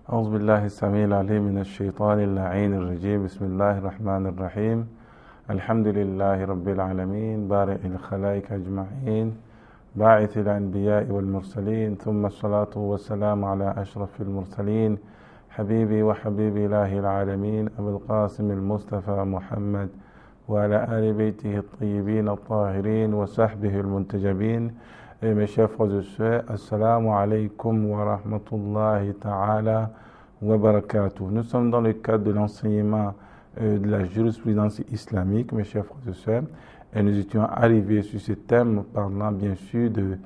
أعوذ بالله السميع العليم من الشيطان اللعين الرجيم بسم الله الرحمن الرحيم الحمد لله رب العالمين بارئ الخلائق أجمعين باعث الأنبياء والمرسلين ثم الصلاة والسلام على أشرف المرسلين حبيبي وحبيب إله العالمين أبو القاسم المصطفى محمد وعلى آل بيته الطيبين الطاهرين وصحبه المنتجبين. Et mes chers frères et sœurs, assalamu alaikum wa rahmatullahi ta'ala wa barakatuh. Nous sommes dans le cadre de l'enseignement de la jurisprudence islamique, mes chers frères et sœurs, et nous étions arrivés sur ce thème parlant bien sûr de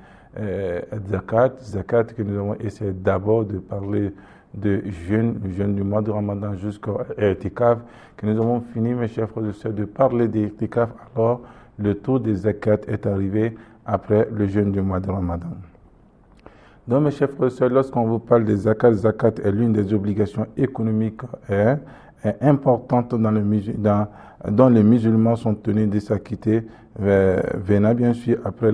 zakat que nous avons essayé d'abord de parler de jeûne, le jeûne du mois de Ramadan jusqu'au i'tikaf, que nous avons fini, mes chers frères et sœurs, de parler d'i'tikaf. Alors, le tour des zakat est arrivé après le jeûne du mois de Ramadan. Donc, mes chers frères et sœurs, lorsqu'on vous parle des zakat, zakat est l'une des obligations économiques importantes dont les musulmans sont tenus de s'acquitter, venant bien sûr après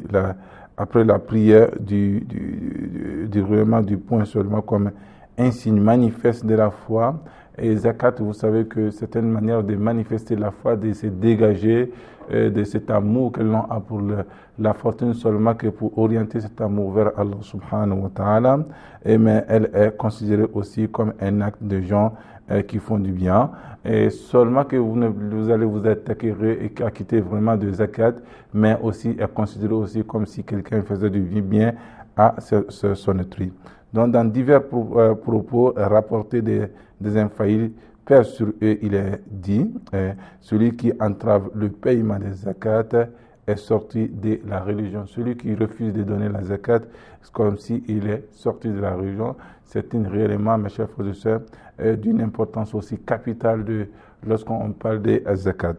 la prière du roulement du poing seulement comme un signe manifeste de la foi. Et zakat, vous savez que c'est une manière de manifester la foi, de se dégager de cet amour que l'on a pour la fortune seulement que pour orienter cet amour vers Allah subhanahu wa ta'ala. Mais elle est considérée aussi comme un acte de gens qui font du bien. Et seulement que vous allez vous acquitter et acquitter vraiment de zakat, mais aussi est considérée aussi comme si quelqu'un faisait du bien à son autrui. Donc, dans divers propos rapportés des infaillibles, Père sur eux, il est dit, celui qui entrave le paiement des zakat est sorti de la religion. Celui qui refuse de donner la zakat, c'est comme s'il est sorti de la religion. C'est réellement, mes chers frères et sœurs, d'une importance aussi capitale lorsqu'on parle de zakat.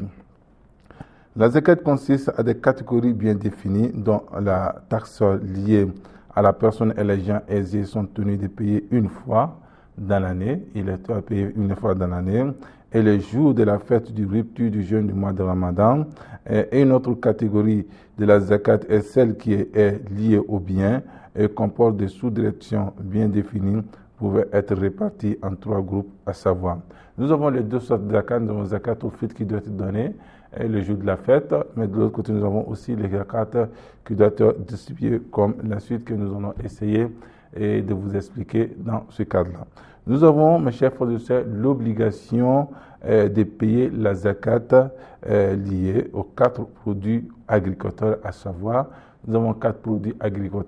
La zakat consiste à des catégories bien définies, dont la taxe liée à la personne et les gens aisés sont tenus de payer une fois dans l'année. Il est à payer une fois dans l'année. Et le jour de la fête du rupture du jeûne du mois de Ramadan. Et une autre catégorie de la zakat est celle qui est liée au bien et comporte des sous-directions bien définies, pouvaient être réparties en trois groupes, à savoir. Nous avons les deux sortes de zakat. Nous avons zakat au fitr qui doit être donné le jour de la fête, mais de l'autre côté, nous avons aussi les zakat qui doivent être distribués comme la suite que nous allons essayer de vous expliquer dans ce cadre-là. Nous avons, mes chers frères et sœurs, l'obligation de payer la zakat liée aux 4 produits agricoles, à savoir, nous avons 4 produits agricoles,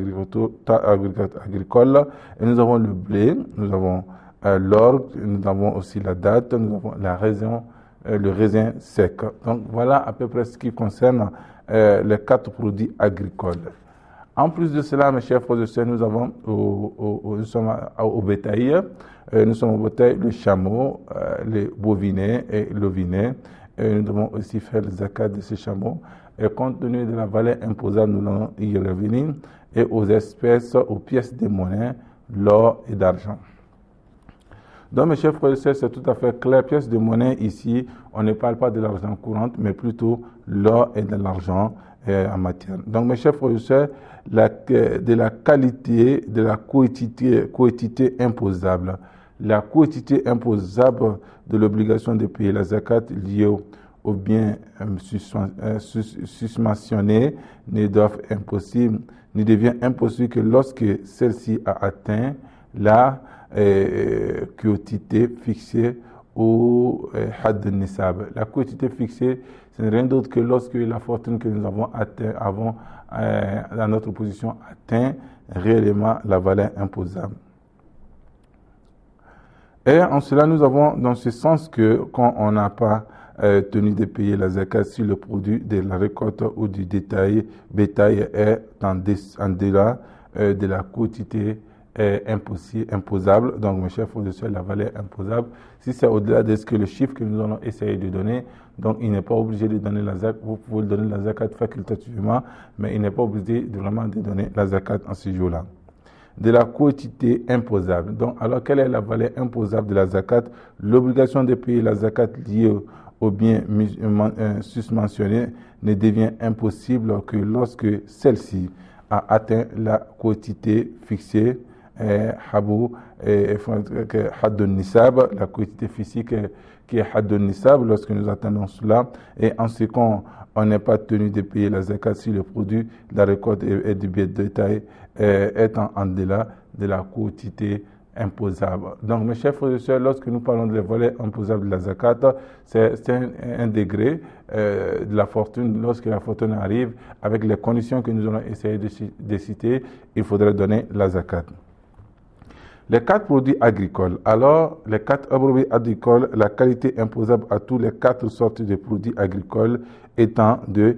et nous avons le blé, nous avons l'orge, nous avons aussi la date, nous avons le raisin sec. Donc voilà à peu près ce qui concerne les 4 produits agricoles. En plus de cela, mes chers frères et sœurs, nous avons nous sommes au bétail. Nous sommes au bétail le chameau, les bovinets et l'ovinet. Nous devons aussi faire le zakat de ces chameaux. Et compte tenu de la valeur imposable, nous allons y revenir. Et aux espèces, aux pièces de monnaie, l'or et d'argent. Donc, mes chers frères et sœurs, c'est tout à fait clair. Pièces de monnaie, ici, on ne parle pas de l'argent courant, mais plutôt l'or et de l'argent en matière. Donc, mes chers frères et sœurs, de la qualité, de la quotité imposable. La quotité imposable de l'obligation de payer la zakat liée aux biens susmentionnés ne devient impossible que lorsque celle-ci a atteint la quotité fixée au had nisab. La quotité fixée, ce n'est rien d'autre que lorsque la fortune que nous avons atteint dans notre position atteint réellement la valeur imposable. Et en cela, nous avons dans ce sens que quand on n'a pas tenu de payer la zakat sur le produit de la récolte ou du bétail est en delà de la quotité imposable. Donc, mes chers frères et sœurs, la valeur imposable, si c'est au-delà de ce que le chiffre que nous allons essayer de donner, donc il n'est pas obligé de donner la zakat. Vous pouvez donner la zakat facultativement, mais il n'est pas obligé vraiment de donner la zakat en ce jour-là. De la quotité imposable. Donc, alors, quelle est la valeur imposable de la zakat? L'obligation de payer la zakat liée aux biens susmentionnés ne devient impossible que lorsque celle-ci a atteint la quotité fixée Habou, Haddun Nisab, la quotité physique qui est Haddun Nisab lorsque nous attendons cela. Et en ce qu'on n'est pas tenu de payer la zakat si le produit de la récolte et du bien de détail est en delà de la quotité imposable. Donc, mes chers frères et sœurs, lorsque nous parlons des volets imposables de la zakat, c'est un degré de la fortune. Lorsque la fortune arrive, avec les conditions que nous allons essayer de citer, il faudrait donner la zakat. Les 4 produits agricoles. Alors, les 4 produits agricoles, la qualité imposable à tous les 4 sortes de produits agricoles étant de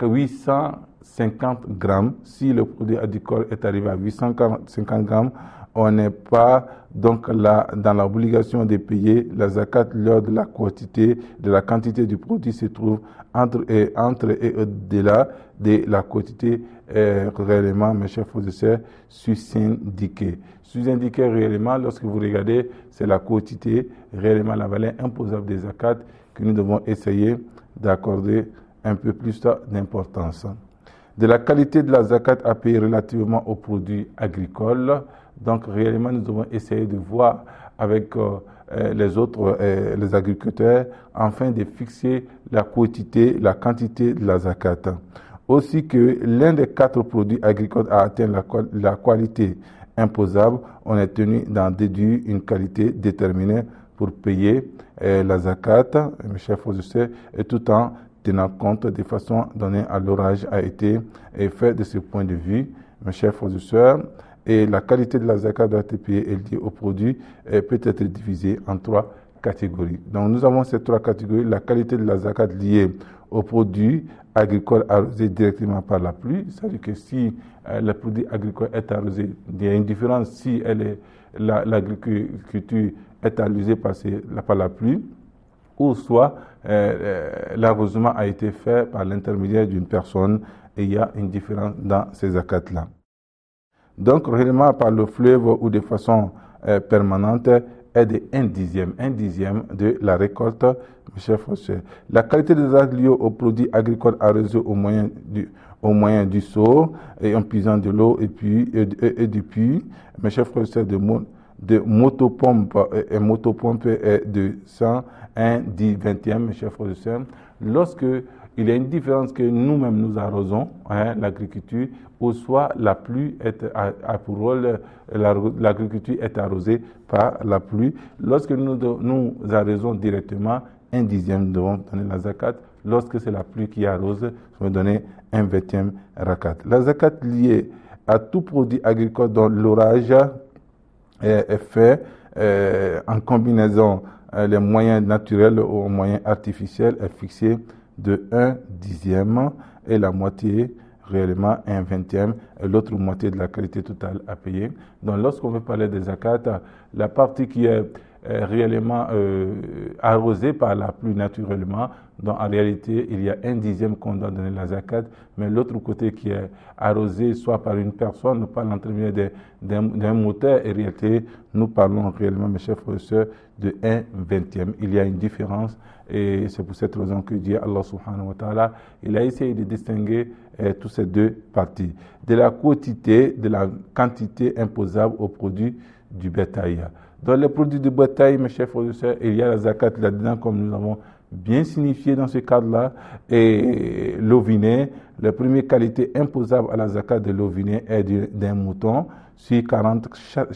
850 grammes. Si le produit agricole est arrivé à 850 grammes, on n'est pas donc là dans l'obligation de payer la zakat lors de la quantité, de la quantité du produit se trouve entre et au-delà de la quantité réellement, mes chers frères et sœurs, sous-indiquée. Sous-indiqué réellement, lorsque vous regardez, c'est la quantité, réellement la valeur imposable des zakat que nous devons essayer d'accorder un peu plus d'importance. De la qualité de la zakat à payer relativement aux produits agricoles. Donc, réellement, nous devons essayer de voir avec les autres, les agriculteurs, afin de fixer la quantité, la quantité de la zakat. Aussi que l'un des 4 produits agricoles a atteint la qualité imposable, on est tenu d'en déduire une qualité déterminée pour payer la zakat, mes chers frères et sœurs, et tout en tenant compte des façons données à l'orage a été fait de ce point de vue, mes chers frères et sœurs. Et la qualité de la zakat doit être payée et liée au produit peut être divisée en 3 catégories. Donc nous avons ces 3 catégories. La qualité de la zakat liée au produit agricole arrosé directement par la pluie, c'est-à-dire que si le produit agricole est arrosé, il y a une différence si l'agriculture est arrosée par la pluie, ou soit l'arrosement a été fait par l'intermédiaire d'une personne et il y a une différence dans ces zakats-là. Donc, réellement, par le fleuve ou de façon permanente, est de 1/10 de la récolte, mes chers frères. La qualité des zakat liée aux produits agricoles arrosés au moyen du seau et en puisant de l'eau et du puits, mes chers frères, de motopompe est de 1/20, mes chers frères et sœurs. Lorsque il y a une différence que nous-mêmes nous arrosons, l'agriculture, ou soit la pluie a pour rôle, l'agriculture est arrosée par la pluie. Lorsque nous arrosons directement, 1/10, nous devons donner la zakat. Lorsque c'est la pluie qui arrose, nous devons donner 1/20 rakat. La zakat liée à tout produit agricole dont l'orage est fait en combinaison les moyens naturels aux moyens artificiels est fixée de 1/10 et la moitié réellement 1/20 et l'autre moitié de la qualité totale à payer. Donc lorsqu'on veut parler des zakat, la partie qui est réellement arrosée par la pluie naturellement, donc en réalité il y a 1/10 qu'on doit donner la zakat, mais l'autre côté qui est arrosé soit par une personne, par l'intermédiaire d'un moteur, en réalité nous parlons réellement, mes chers frères et sœurs, de 1/20. Il y a une différence et c'est pour cette raison que Dieu, Allah subhanahu wa ta'ala, il a essayé de distinguer toutes ces 2 parties. De la quantité, de la quantité imposable aux produits du bétail. Dans les produits du bétail, mes chers frères et sœurs, il y a la zakat là-dedans, comme nous avons bien signifié dans ce cadre-là. Et l'ovinet, la première qualité imposable à la zakat de l'ovinet est d'un mouton. Sur 40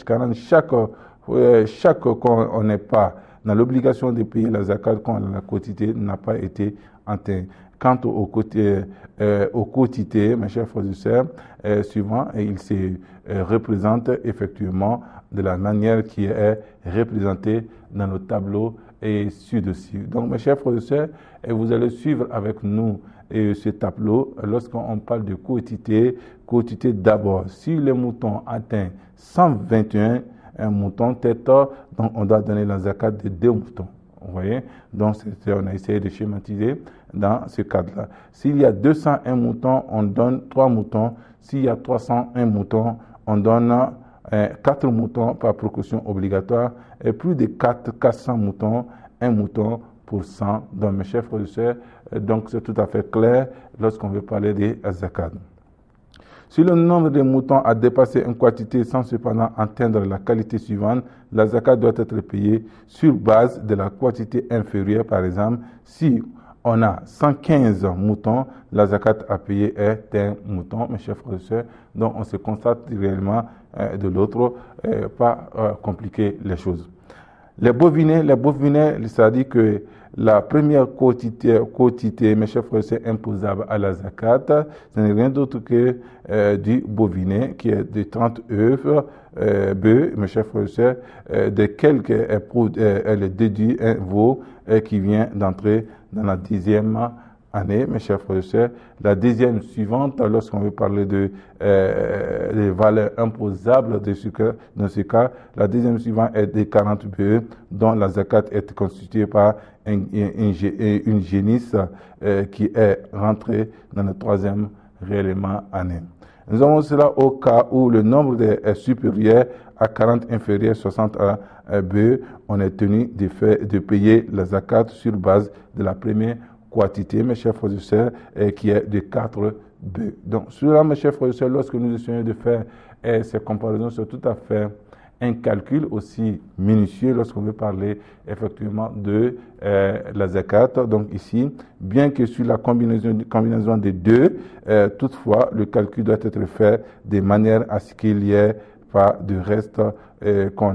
chaque qu'on n'est pas dans l'obligation de payer la zakat quand la quantité n'a pas été atteinte. Quant au quotité, mes chers frères et sœurs, suivant, il se représente effectivement de la manière qui est représentée dans le tableau et ci-dessus. Donc, mes chers frères et sœurs, vous allez suivre avec nous ce tableau lorsqu'on parle de quotité. Quotité d'abord, si le mouton atteint 121 moutons tête, donc on doit donner la zakat de 2 moutons. Vous voyez? Donc, on a essayé de schématiser dans ce cadre-là. S'il y a 201 moutons, on donne 3 moutons. S'il y a 301 moutons, on donne 4 moutons par précaution obligatoire. Et plus de 400 moutons, 1 mouton pour 100. Donc, mes chers frères et sœurs, donc c'est tout à fait clair lorsqu'on veut parler des zakat. Si le nombre de moutons a dépassé une quantité sans cependant atteindre la qualité suivante, la zakat doit être payée sur base de la quantité inférieure. Par exemple, si on a 115 moutons, la zakat à payer est un mouton, mes chers frères et sœurs. Donc on se constate réellement de l'autre, pas compliquer les choses. Les bovinets, c'est-à-dire que la première quotité, mes chers frères et sœurs, imposable à la zakat, ce n'est rien d'autre que du bovinet qui est de 30 bœufs, mes chers frères et sœurs, de quelques elle déduit un veau qui vient d'entrer dans la 10e année, mes chers frères et sœurs. La deuxième suivante, lorsqu'on veut parler de des valeurs imposables dans ce cas, la deuxième suivante est des 40 bœufs dont la zakat est constituée par une génisse qui est rentrée dans la 3e réellement année. Nous avons cela au cas où le nombre est supérieur à 40, inférieur à 60 bœufs, on est tenu de payer la zakat sur base de la première quantité, mes chers frères et sœurs, qui est de 4 bœufs. Donc, cela, mes chers frères et sœurs, lorsque nous essayons de faire ces comparaisons, c'est tout à fait un calcul aussi minutieux lorsqu'on veut parler effectivement de la zakat. Donc ici, bien que sur la combinaison des deux, toutefois, le calcul doit être fait de manière à ce qu'il n'y ait pas de reste, qu'on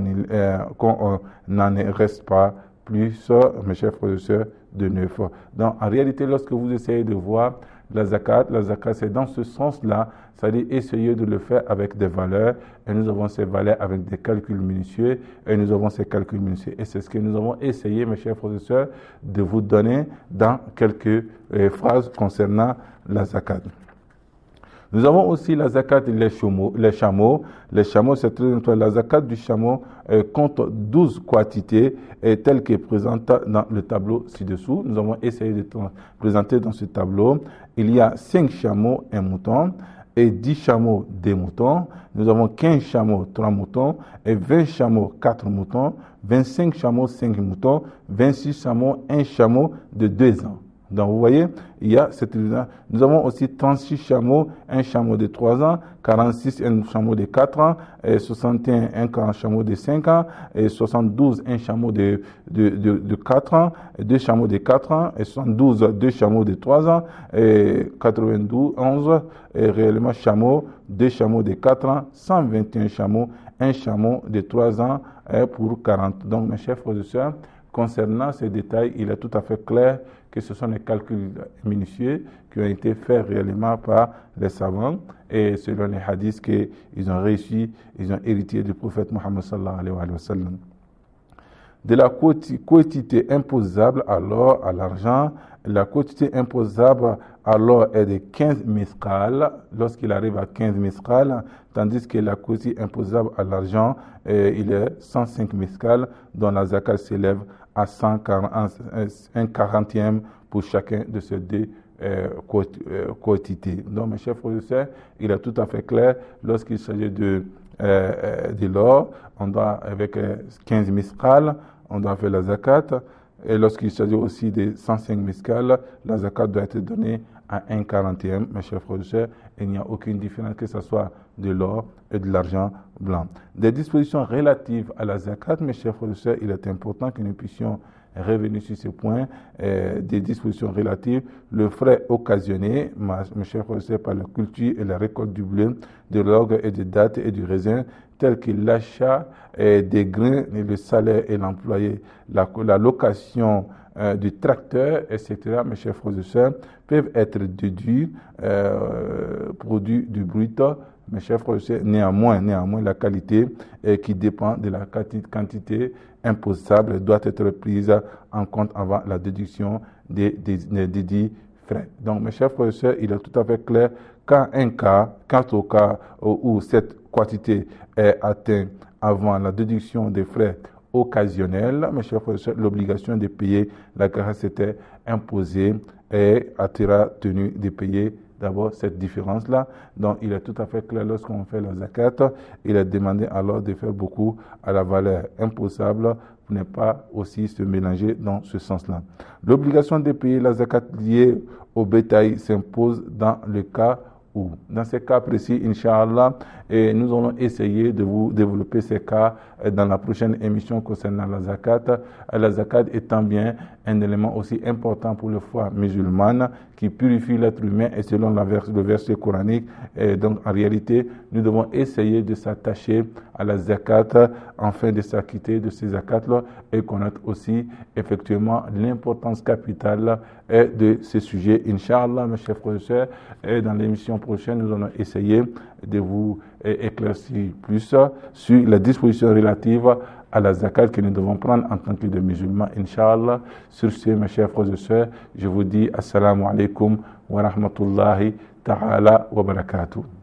n'en reste pas plus, mes chers frères et sœurs, de 9. Donc, en réalité, lorsque vous essayez de voir la zakat c'est dans ce sens-là, c'est-à-dire essayer de le faire avec des valeurs, et nous avons ces valeurs avec des calculs minutieux, et nous avons ces calculs minutieux. Et c'est ce que nous avons essayé, mes chers frères et sœurs, de vous donner dans quelques phrases concernant la zakat. Nous avons aussi la zakat des chameaux. Les chameaux, c'est très important. La zakat du chameau compte 12 quantités telles que présentes dans le tableau ci-dessous. Nous avons essayé de présenter dans ce tableau. Il y a 5 chameaux, 1 mouton, et 10 chameaux, 2 moutons. Nous avons 15 chameaux, 3 moutons, et 20 chameaux, 4 moutons, 25 chameaux, 5 moutons, 26 chameaux, 1 chameau de 2 ans. Donc, vous voyez, il y a cette nous avons aussi 36 chameaux, un chameau de 3 ans, 46 un chameau de 4 ans, et 61 un chameau de 5 ans, et 72 un chameau de 4 ans, et 2 chameaux de 4 ans, et 72 2 chameaux de 3 ans, et 92 11 et réellement chameaux, 2 chameaux de 4 ans, 121 chameaux, un chameau de 3 ans pour 40. Donc, mes chers frères et sœurs, concernant ces détails, il est tout à fait clair que ce sont des calculs minutieux qui ont été faits réellement par les savants et selon les hadiths qu'ils ont réussi, ils ont hérité du prophète Mohammed sallallahu alayhi wa sallam. De la quantité imposable alors à l'argent, la quantité imposable alors est de 15 misqal lorsqu'il arrive à 15 misqal, tandis que la quantité imposable à l'argent, il est 105 misqal, dont la zakat s'élève à 140e pour chacun de ces deux quantités. Donc, mes chers frères et sœurs, il est tout à fait clair, lorsqu'il s'agit de l'or, on doit, avec 15 misqal, on doit faire la zakat. Et lorsqu'il s'agit aussi de 105 misqal, la zakat doit être donnée à 1,40e, mes chers frères et sœurs. Il n'y a aucune différence, que ce soit de l'or et de l'argent blanc. Des dispositions relatives à la zakat, mes chers frères et sœurs, il est important que nous puissions revenir sur ce point, des dispositions relatives, le frais occasionné, mes chers frères et sœurs, par la culture et la récolte du blé, de l'orge et des dattes et du raisin, tels que l'achat des grains, et le salaire et l'employé, la location du tracteur, etc., mes chers frères et sœurs, peuvent être déduits, produits du brut, mes chers frères et sœurs, néanmoins, la qualité qui dépend de la quantité imposable doit être prise en compte avant la déduction des dits frais. Donc, mes chers frères et sœurs, il est tout à fait clair quant au cas où cette quantité est atteinte avant la déduction des frais occasionnels, mes chers frères et sœurs, l'obligation de payer la grâce était imposée et sera tenu de payer d'abord cette différence-là. Donc, il est tout à fait clair lorsqu'on fait la zakat, il est demandé alors de faire beaucoup à la valeur imposable pour ne pas aussi se mélanger dans ce sens-là. L'obligation de payer la zakat liée au bétail s'impose dans le cas où. Dans ces cas précis, Inch'Allah, nous allons essayer de vous développer ces cas dans la prochaine émission concernant la zakat. La zakat étant bien un élément aussi important pour la foi musulmane qui purifie l'être humain et selon le verset coranique. Donc en réalité, nous devons essayer de s'attacher à la zakat afin de s'acquitter de ces zakats-là et connaître aussi effectivement l'importance capitale de ces sujets. Inch'Allah, mes chers frères et sœurs, dans l'émission prochaine, nous allons essayer de vous éclaircir plus sur les dispositions relatives à la zakat que nous devons prendre en tant que musulmans, Inch'Allah. Sur ce, mes chers frères et sœurs, je vous dis assalamu alaikum wa rahmatullahi ta'ala wa barakatuh.